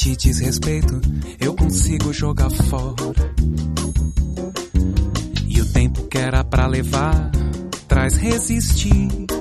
te diz respeito, eu consigo jogar fora. E o tempo que era pra levar, traz resistir.